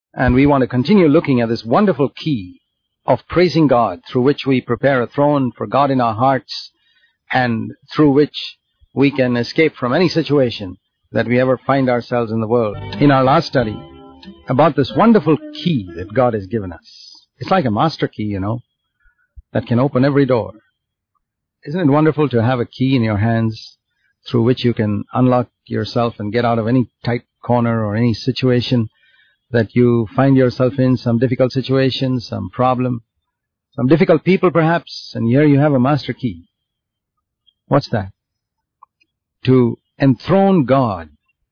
And we want to continue looking at this wonderful key of praising God, through which we prepare a throne for God in our hearts, and through which we can escape from any situation that we ever find ourselves in the world. In our last study, about this wonderful key that God has given us. It's like a master key, that can open every door. Isn't it wonderful to have a key in your hands through which you can unlock yourself and get out of any tight corner or any situation that you find yourself in, some difficult situation, some problem, some difficult people perhaps, and here you have a master key. What's that? To enthrone God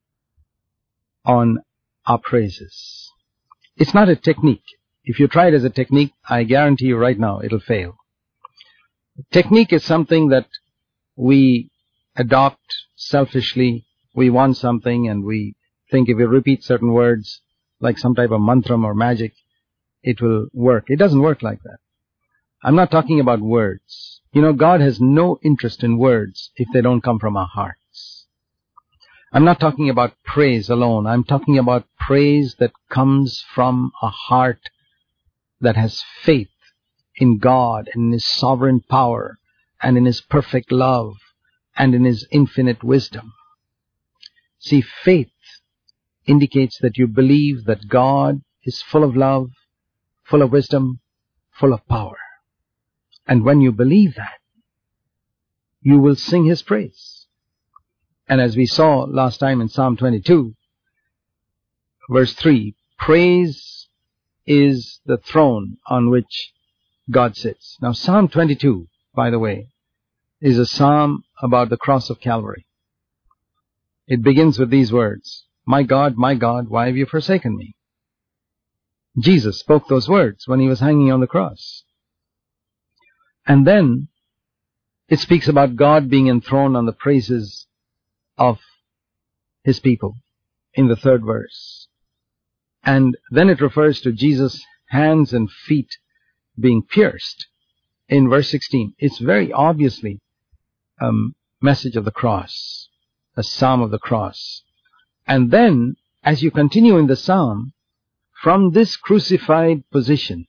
on our praises. It's not a technique. If you try it as a technique, I guarantee you right now it'll fail. Technique is something that we adopt selfishly. We want something and we think if we repeat certain words, like some type of mantram or magic, it will work. It doesn't work like that. I'm not talking about words. God has no interest in words if they don't come from our hearts. I'm not talking about praise alone. I'm talking about praise that comes from a heart that has faith in God and in His sovereign power and in His perfect love and in His infinite wisdom. See, faith indicates that you believe that God is full of love, full of wisdom, full of power. And when you believe that, you will sing His praise. And as we saw last time in Psalm 22, verse 3, praise is the throne on which God sits. Now, Psalm 22, by the way, is a psalm about the cross of Calvary. It begins with these words, my God, why have you forsaken me? Jesus spoke those words when He was hanging on the cross. And then it speaks about God being enthroned on the praises of His people in the 3rd verse. And then it refers to Jesus' hands and feet being pierced in verse 16. It's very obviously a message of the cross, a psalm of the cross. And then, as you continue in the psalm, from this crucified position,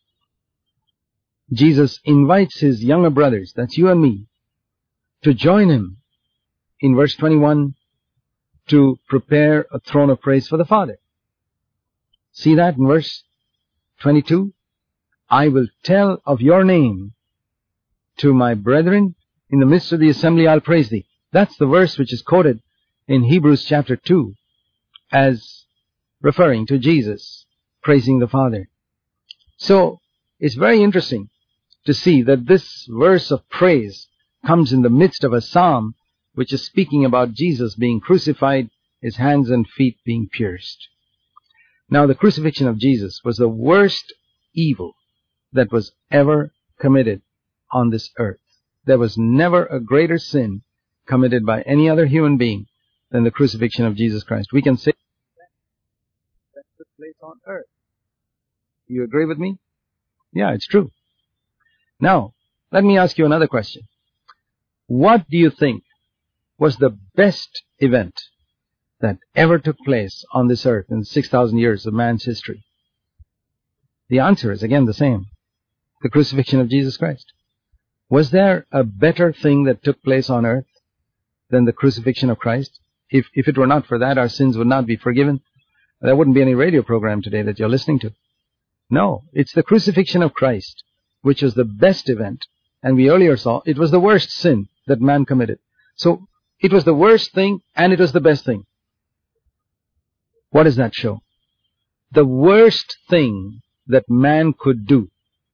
Jesus invites His younger brothers, that's you and me, to join Him in verse 21 to prepare a throne of praise for the Father. See that in verse 22? I will tell of your name to my brethren. In the midst of the assembly I'll praise thee. That's the verse which is quoted in Hebrews chapter 2 as referring to Jesus praising the Father. So it's very interesting to see that this verse of praise comes in the midst of a psalm which is speaking about Jesus being crucified, His hands and feet being pierced. Now, the crucifixion of Jesus was the worst evil that was ever committed on this earth. There was never a greater sin committed by any other human being than the crucifixion of Jesus Christ. We can say that took place on earth. You agree with me? Yeah, it's true. Now, let me ask you another question. What do you think was the best event that ever took place on this earth in 6,000 years of man's history? The answer is again the same. The crucifixion of Jesus Christ. Was there a better thing that took place on earth than the crucifixion of Christ? If it were not for that, our sins would not be forgiven. There wouldn't be any radio program today that you're listening to. No, it's the crucifixion of Christ, which was the best event. And we earlier saw it was the worst sin that man committed. So it was the worst thing and it was the best thing. What does that show? The worst thing that man could do,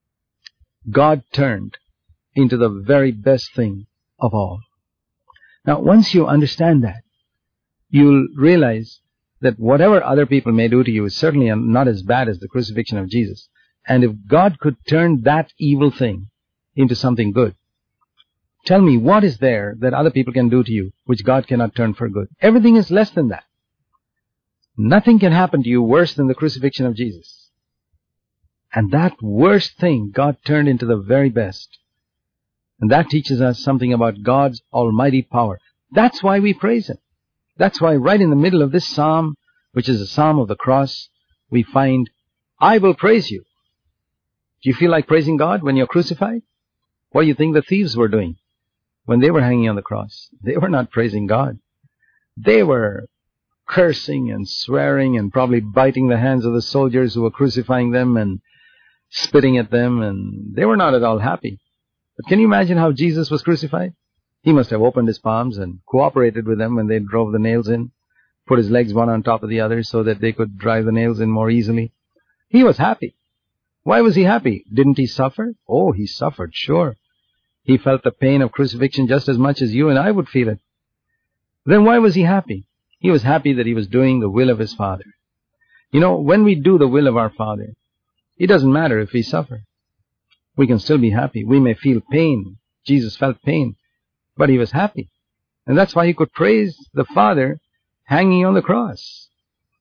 God turned into the very best thing of all. Now, once you understand that, you'll realize that whatever other people may do to you is certainly not as bad as the crucifixion of Jesus. And if God could turn that evil thing into something good, tell me, what is there that other people can do to you which God cannot turn for good? Everything is less than that. Nothing can happen to you worse than the crucifixion of Jesus. And that worst thing God turned into the very best. And that teaches us something about God's almighty power. That's why we praise Him. That's why right in the middle of this psalm, which is a psalm of the cross, we find, I will praise you. Do you feel like praising God when you're crucified? What do you think the thieves were doing when they were hanging on the cross? They were not praising God. They were cursing and swearing and probably biting the hands of the soldiers who were crucifying them and spitting at them, and they were not at all happy. But can you imagine how Jesus was crucified? He must have opened his palms and cooperated with them when they drove the nails in, put his legs one on top of the other so that they could drive the nails in more easily. He was happy. Why was he happy? Didn't he suffer? Oh, he suffered, sure. He felt the pain of crucifixion just as much as you and I would feel it. Then why was he happy? He was happy that he was doing the will of his Father. You know, when we do the will of our Father, it doesn't matter if we suffer. We can still be happy. We may feel pain. Jesus felt pain, but he was happy. And that's why he could praise the Father hanging on the cross.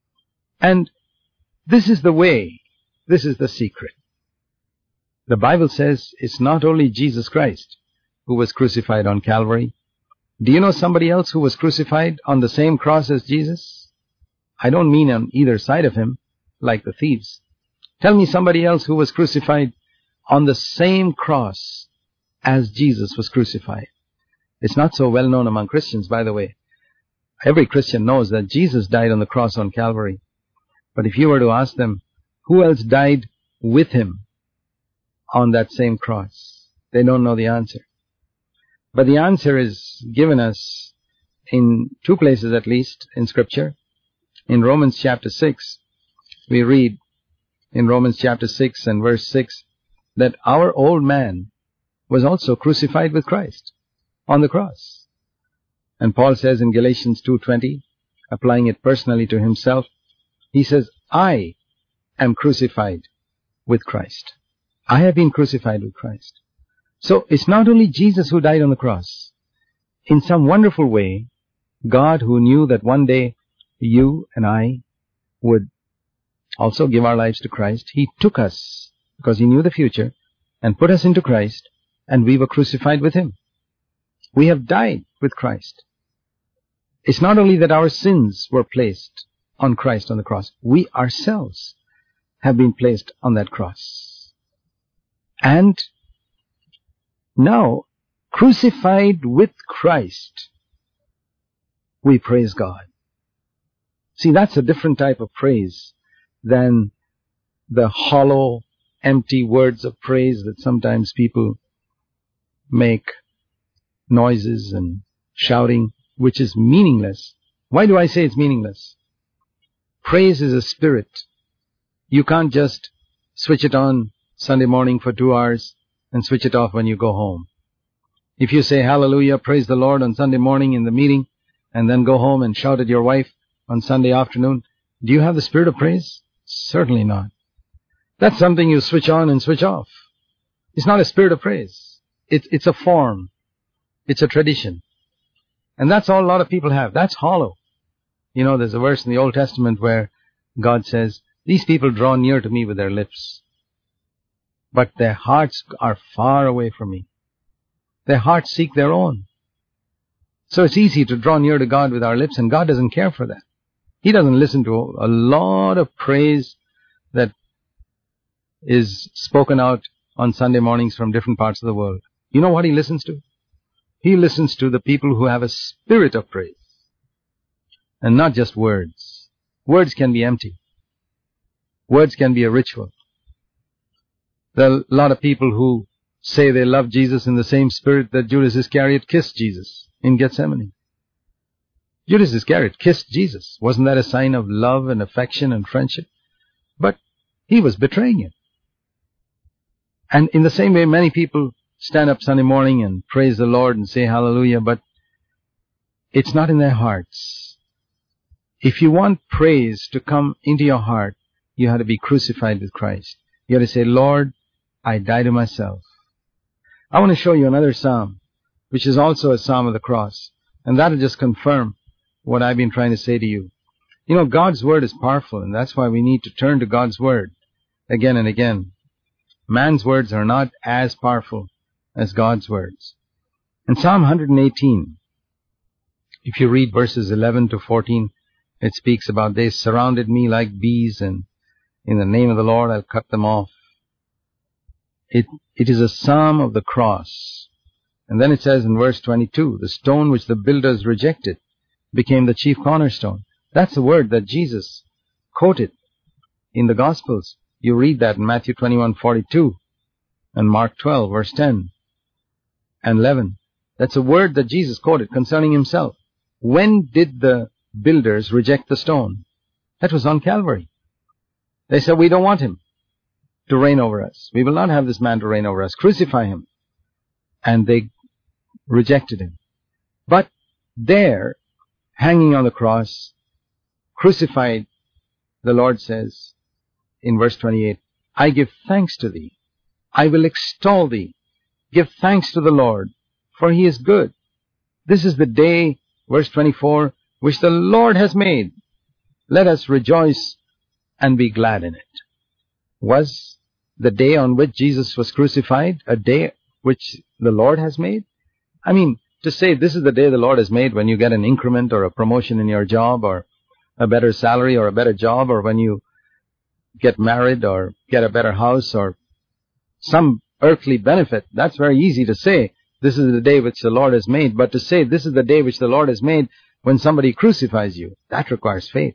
And this is the way. This is the secret. The Bible says it's not only Jesus Christ who was crucified on Calvary. Do you know somebody else who was crucified on the same cross as Jesus? I don't mean on either side of him, like the thieves. Tell me somebody else who was crucified on the same cross as Jesus was crucified. It's not so well known among Christians, by the way. Every Christian knows that Jesus died on the cross on Calvary. But if you were to ask them, who else died with him on that same cross? They don't know the answer. But the answer is given us in two places at least in Scripture. In Romans chapter 6, we read in Romans chapter 6 and verse 6 that our old man was also crucified with Christ on the cross. And Paul says in Galatians 2:20, applying it personally to himself, he says, I am crucified with Christ. I have been crucified with Christ. So it's not only Jesus who died on the cross. In some wonderful way, God, who knew that one day you and I would also give our lives to Christ, he took us, because he knew the future, and put us into Christ, and we were crucified with him. We have died with Christ. It's not only that our sins were placed on Christ on the cross, we ourselves have been placed on that cross. And now, crucified with Christ, we praise God. See, that's a different type of praise than the hollow, empty words of praise that sometimes people make noises and shouting, which is meaningless. Why do I say it's meaningless? Praise is a spirit. You can't just switch it on Sunday morning for 2 hours and switch it off when you go home. If you say hallelujah, praise the Lord on Sunday morning in the meeting, and then go home and shout at your wife on Sunday afternoon, do you have the spirit of praise? Certainly not. That's something you switch on and switch off. It's not a spirit of praise. It's a form. It's a tradition. And that's all a lot of people have. That's hollow. You know, there's a verse in the Old Testament where God says, these people draw near to me with their lips, but their hearts are far away from me. Their hearts seek their own. So it's easy to draw near to God with our lips, and God doesn't care for that. He doesn't listen to a lot of praise that is spoken out on Sunday mornings from different parts of the world. You know what he listens to? He listens to the people who have a spirit of praise. And not just words. Words can be empty. Words can be a ritual. There are a lot of people who say they love Jesus in the same spirit that Judas Iscariot kissed Jesus in Gethsemane. Judas Iscariot kissed Jesus. Wasn't that a sign of love and affection and friendship? But he was betraying him. And in the same way, many people stand up Sunday morning and praise the Lord and say hallelujah, but it's not in their hearts. If you want praise to come into your heart, you have to be crucified with Christ. You have to say, Lord, I die to myself. I want to show you another psalm, which is also a psalm of the cross. And that will just confirm what I've been trying to say to you. You know, God's word is powerful, and that's why we need to turn to God's word again and again. Man's words are not as powerful as God's words. In Psalm 118, if you read verses 11 to 14, it speaks about they surrounded me like bees and In the name of the Lord, I'll cut them off. It is a psalm of the cross. And then it says in verse 22, the stone which the builders rejected became the chief cornerstone. That's the word that Jesus quoted in the Gospels. You read that in Matthew 21:42 and Mark 12, verse 10 and 11. That's a word that Jesus quoted concerning himself. When did the builders reject the stone? That was on Calvary. They said, we don't want him to reign over us. We will not have this man to reign over us. Crucify him. And they rejected him. But there, hanging on the cross, crucified, the Lord says in verse 28, I give thanks to thee. I will extol thee. Give thanks to the Lord, for he is good. This is the day, verse 24, which the Lord has made. Let us rejoice and be glad in it. Was the day on which Jesus was crucified a day which the Lord has made? I mean, to say this is the day the Lord has made when you get an increment or a promotion in your job or a better salary or a better job, or when you get married or get a better house or some earthly benefit, that's very easy to say. This is the day which the Lord has made. But to say this is the day which the Lord has made when somebody crucifies you, that requires faith.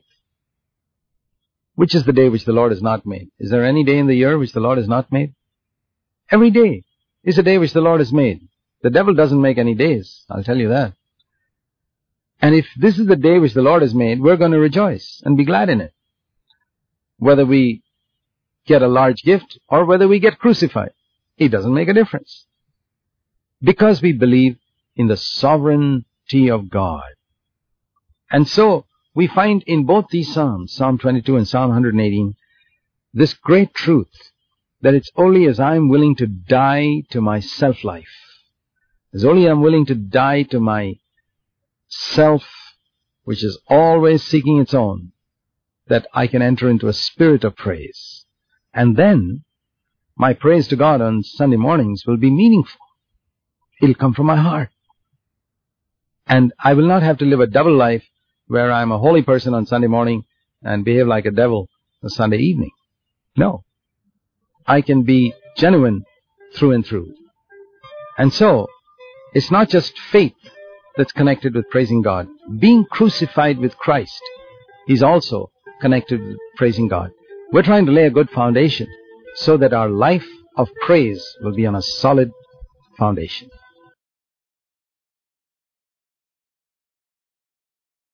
Which is the day which the Lord has not made? Is there any day in the year which the Lord has not made? Every day is a day which the Lord has made. The devil doesn't make any days, I'll tell you that. And if this is the day which the Lord has made, we're going to rejoice and be glad in it. Whether we get a large gift or whether we get crucified, it doesn't make a difference. Because we believe in the sovereignty of God. And so, we find in both these Psalms, Psalm 22 and Psalm 118, this great truth that it's only as I'm willing to die to my self-life, as only I'm willing to die to my self, which is always seeking its own, that I can enter into a spirit of praise. And then, my praise to God on Sunday mornings will be meaningful. It'll come from my heart. And I will not have to live a double life where I'm a holy person on Sunday morning and behave like a devil on Sunday evening. No. I can be genuine through and through. And so, it's not just faith that's connected with praising God. Being crucified with Christ is also connected with praising God. We're trying to lay a good foundation so that our life of praise will be on a solid foundation.